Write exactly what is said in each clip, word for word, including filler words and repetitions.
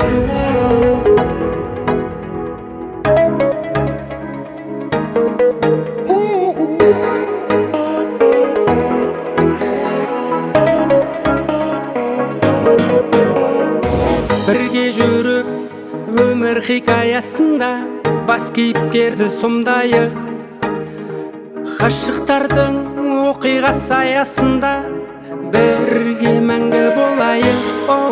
Бірге жүріп өмір хикаясында бас кейіпкерді сомдайық, ғашықтардың оқиғасы аясында бірге мәңгі болайық.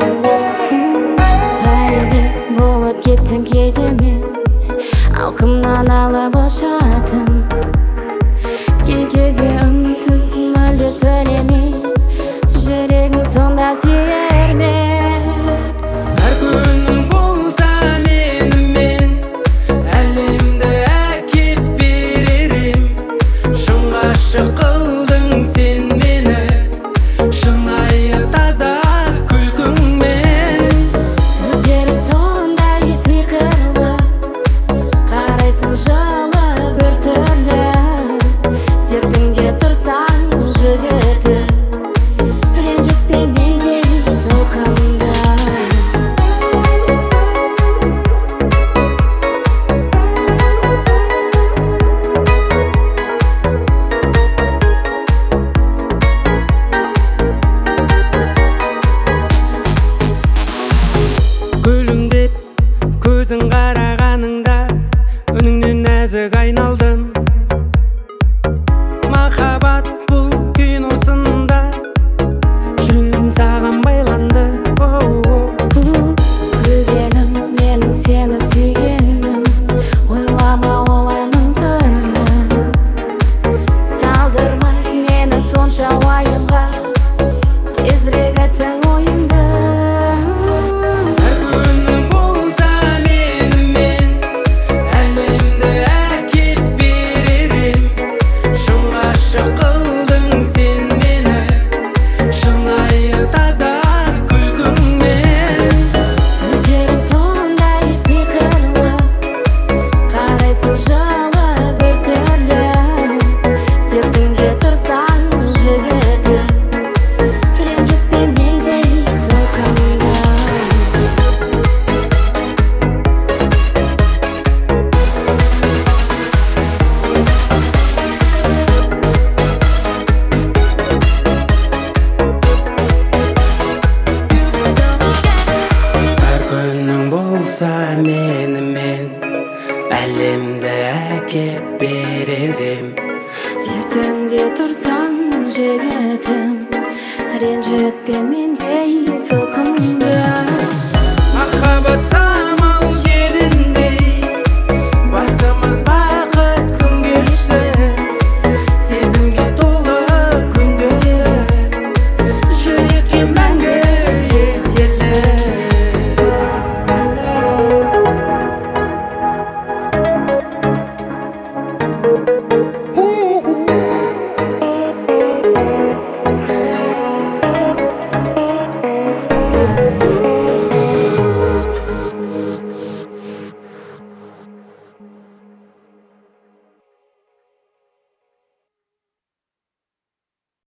Бәрібір болып кетсем кейде алқымнан алып ұшатын, кей кезде үнсіз мүлде сөйлемей жүрегің сонда сүйер ме? Әр күнің болса менімен әлемді әкеп берерім. Шын ғашық қылдың сен мені шынайы таза күлкіңмен. Сөздерің сондай сиқырлы, қарайсың жылы бір түрлі, сертіңде тұрсаң жігіті, ренжітпей мендей сылқымды. Күлімдеп көзің қарағаныңда үніңнен нәзік айналдым. Махаббат бұл киносында жүрегім саған байланды. Күлгенім менің сені сүйгенім, ойлама олай мың түрлі. Салдырмай мені сонша уайымға, тезірек айтсаң ойыңды. Әр күнің болса менімен әлемді әкеп берерім. Шын ғашық қылдың сен мені шынайы таза күлкіңмен. Сөздерің сондай сиқырлы, қарайсың жылы бір түрлі, сертіңде тұрсаң жігіті, ренжітпей мендей сылқымды. Әр күнің болса менімен әлемді әкеп берерім. Сертіңде тұрсаң жігітім, ренжітпе мендей сылқымды. Махаббат